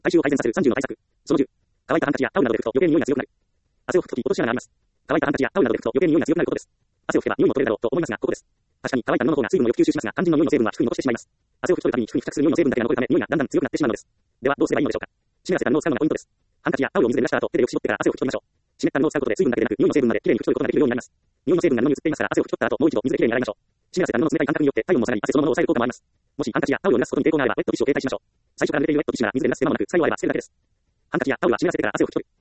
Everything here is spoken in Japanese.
体臭を改善させる30の対策。その10。乾いたハンカチやタオルなどで拭くと余計に匂いが強くなる。汗を拭くとき落とし穴があります。乾いたハンカチやタオルなどで拭くと余計に匂いが強くなることです。汗を拭けば匂いも取れるだろうと思いますが、ここです。確かに乾いた布の方が水分をよく吸収しますが、肝心の匂いの成分は皮膚に残してしまいます。汗を拭き取るたびに皮膚に付着する匂いの成分だけが残るため、匂いがだんだん強くなってしまうのです。では、どうすればいいのでしょうか。湿らせた布を使うのがポイントです。ハンカチやタオルを水で濡らした後、手でよく絞ってから汗を拭き取りましょう。湿った布を使うことで水分だけでなく、匂いの成分まできれいに拭き取ることができるようになります。匂いの成分が布に移っていますから、汗を拭き取った後、もう一度水できれいに洗いましょう。湿らせた布の冷たい感覚によって体温も下がり、汗そのものを抑える効果もあります。もしハンカチやタオルを濡らすことに抵抗があれば、ウェットティッシュを携帯しましょう。最初から濡れているウェットティッシュなら水で濡らす手間もなく使い終われば捨てるだけです。ハンカチやタオルは湿らせてから汗を拭き取る。